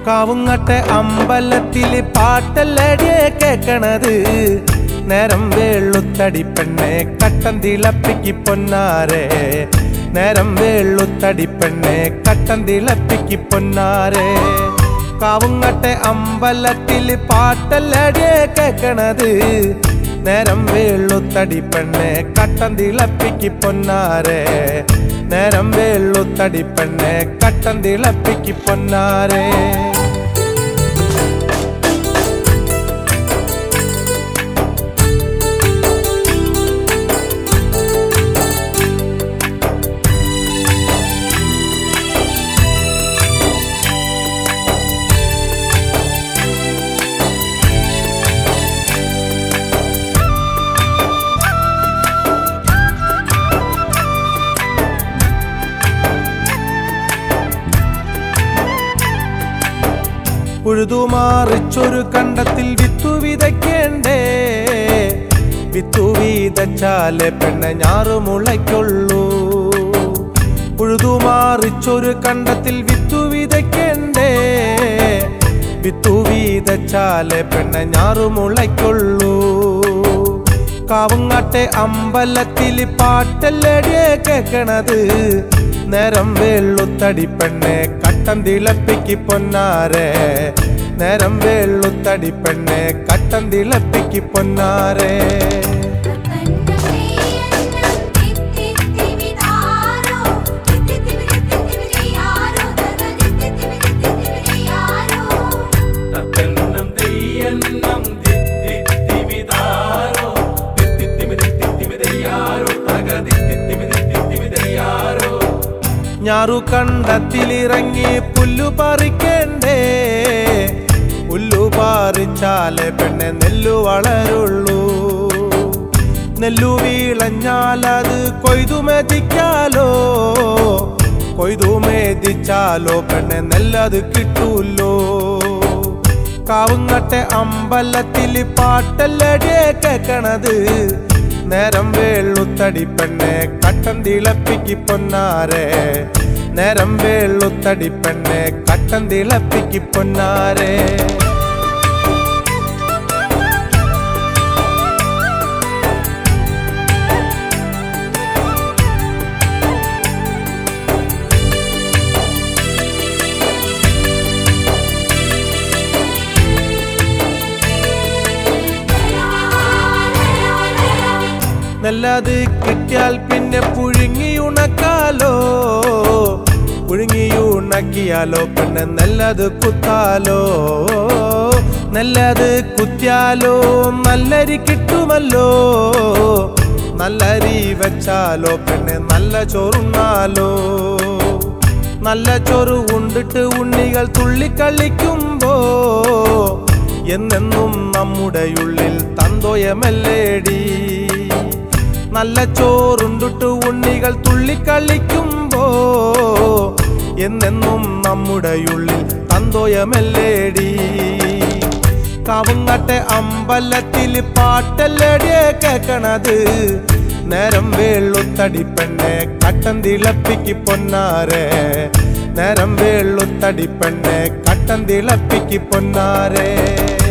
കാവുങ്ങട്ടെ അമ്പലത്തില് പാട്ടല്ലടിയെ കേക്കണത്. നേരം വെള്ളുത്തടി പെണ്ണെ കട്ടൻ തിളപ്പിക്ക് പൊന്നാരെ. നേരം വെള്ളുത്തടി പെണ്ണെ കട്ടൻ തിളപ്പിക്ക് പൊന്നാരെ. കാവുങ്ങട്ടെ അമ്പലത്തില് പാട്ടല്ലടിയെ കേക്കണത്. നേരം വെള്ളുത്തടി പെണ്ണെ കട്ടൻ തിളപ്പിക്ക് പൊന്നാരെ. നേരം വെള്ളുത്തടി പെണ്ണെ കട്ടൻ തിളപ്പിക്ക് പൊന്നാരെ. ഉഴുതുമാറിച്ചൊരു കണ്ടത്തിൽ വിത്തു വിതയ്ക്കേണ്ടേ. വിത്തു വിതച്ചാലേ പെണ്ണെ ഞാറു മുളയ്ക്കുള്ളൂ. ഉഴുതുമാറിച്ചൊരു കണ്ടത്തിൽ വിത്തു വിതയ്ക്കേണ്ടേ. വിത്തു വിതച്ചാലേ പെണ്ണെ ഞാറു മുളയ്ക്കുള്ളൂ. കാവുങ്ങാട്ടെ അമ്പലത്തിൽ പാട്ടല്ലടിയെ കേക്കണത്. നേരം വെള്ളുത്തടി പെണ്ണെ കട്ടൻ തിളപ്പിക്ക് പൊന്നാരെ. നേരം വെള്ളുത്തടി പെണ്ണെ കട്ടൻ തിളപ്പിക്ക് പൊന്നാരെ. ഞാറു കണ്ടത്തിലിറങ്ങി പുല്ലു പറിക്കണ്ടേ. പുല്ലു പറിച്ചാലേ പെണ്ണെ നെല്ലു വളരുള്ളൂ. നെല്ലു വീളഞ്ഞാലത് കൊയ്തു മെതിക്കാലോ. കൊയ്തു മെതിച്ചാലോ പെണ്ണെ നെല്ലത് കിട്ടൂല്ലോ. കാവുങ്ങട്ടെ അമ്പലത്തില് പാട്ടല്ലടിയെ കേക്കണത്. നേരം വെള്ളുത്തടി പെണ്ണെ കട്ടൻ തിളപ്പിക്ക് പൊന്നാരെ. നേരം വെള്ളുത്തടി പെണ്ണെ കട്ടൻ തിളപ്പിക്ക് പൊന്നാരെ. നെല്ലത് കിട്ടിയാൽ പിന്നെ പുഴുങ്ങിയുണക്കാലോ. പുഴുങ്ങിയുണക്കിയാലോ പെണ്ണെ നെല്ലത് കുത്താലോ. നെല്ലത് കുത്തിയാലോ നല്ലരി കിട്ടുമല്ലോ. നല്ലരി വെച്ചാലോ പെണ്ണെ നല്ല ചോറുണ്ണാലോ. നല്ല ചോറ് ഉണ്ടിട്ട് ഉണ്ണികൾ തുള്ളിക്കളിക്കുമ്പോ എന്നെന്നും നമ്മുടെ ഉള്ളിൽ തന്തോയമല്ലേടി. നല്ല ചോറുണ്ടിട്ട് ഉണ്ണികൾ തുള്ളിക്കളിക്കുമ്പോ എന്നെന്നും നമ്മുടെ ഉള്ളിൽ തന്തോയമല്ലേടി. കാവുങ്ങട്ടെ അമ്പലത്തില് പാട്ടല്ലടിയെ കേക്കണത്. നേരം വെള്ളുത്തടി പെണ്ണെ കട്ടൻ തിളപ്പിക്ക് പൊന്നാരെ. നേരം വെള്ളുത്തടി പെണ്ണെ കട്ടൻ തിളപ്പിക്ക് പൊന്നാരെ.